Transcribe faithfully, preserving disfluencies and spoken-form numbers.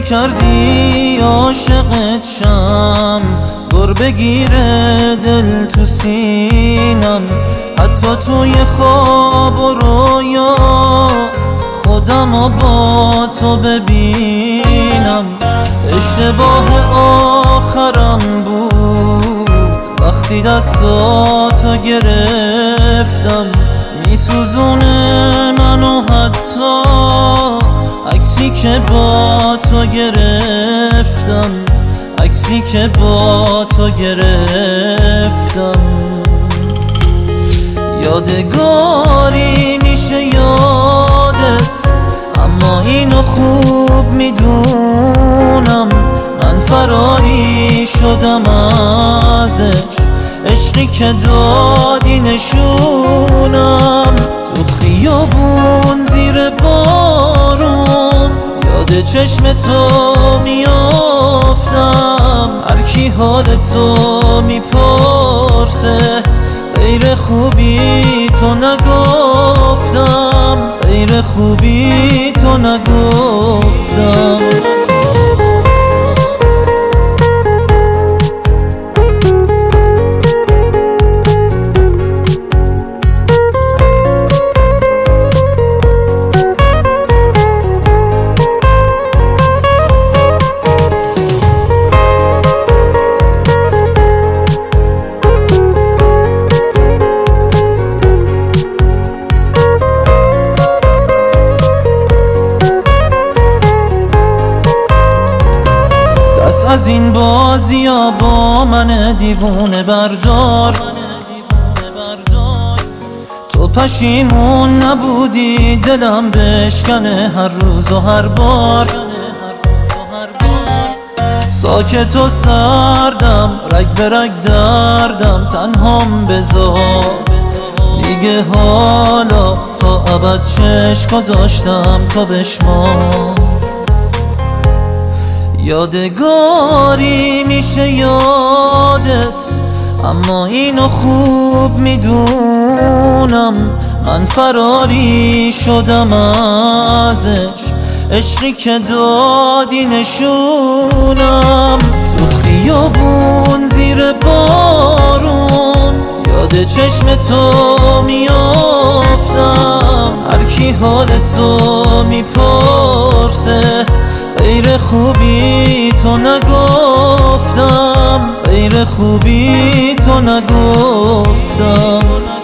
کردی عاشقت شم، گر بگیره دل تو سینم، حتی توی خواب و رویا خودم و با تو ببینم. اشتباه آخرم بود وقتی دستاتو گرفتم، میسوزونه منو حتی عکسی که با تو گرفتم، عکسی که با تو گرفتم. یادگاری میشه یادت، اما اینو خوب میدونم من فراری شدم ازش، عشقی که دادی نشونم. تو خیابون زیر بارون یاد چشم تو میافتم، هر کی حال تو میپرسه غیر خوبی تو نگفتم، غیر خوبی تو نگفتم. از این بازیا با من دیوونه بردار، تو پشیمون نبودی دلم بشکنه هر روز و هر بار. ساکت و سردم رگ به رگ دردم، تنهام بذار دیگه حالا تا ابد چشم گذاشتم تو بشمار. یادگاری میشه یادت، اما اینو خوب میدونم من فراری شدم ازش، عشقی که دادی نشونم. تو خیابون زیر بارون یاد چشم تو میافتم، هر کی حال تو میپرسه غیر خوبی تو نگفتم، غیر خوبی تو نگفتم.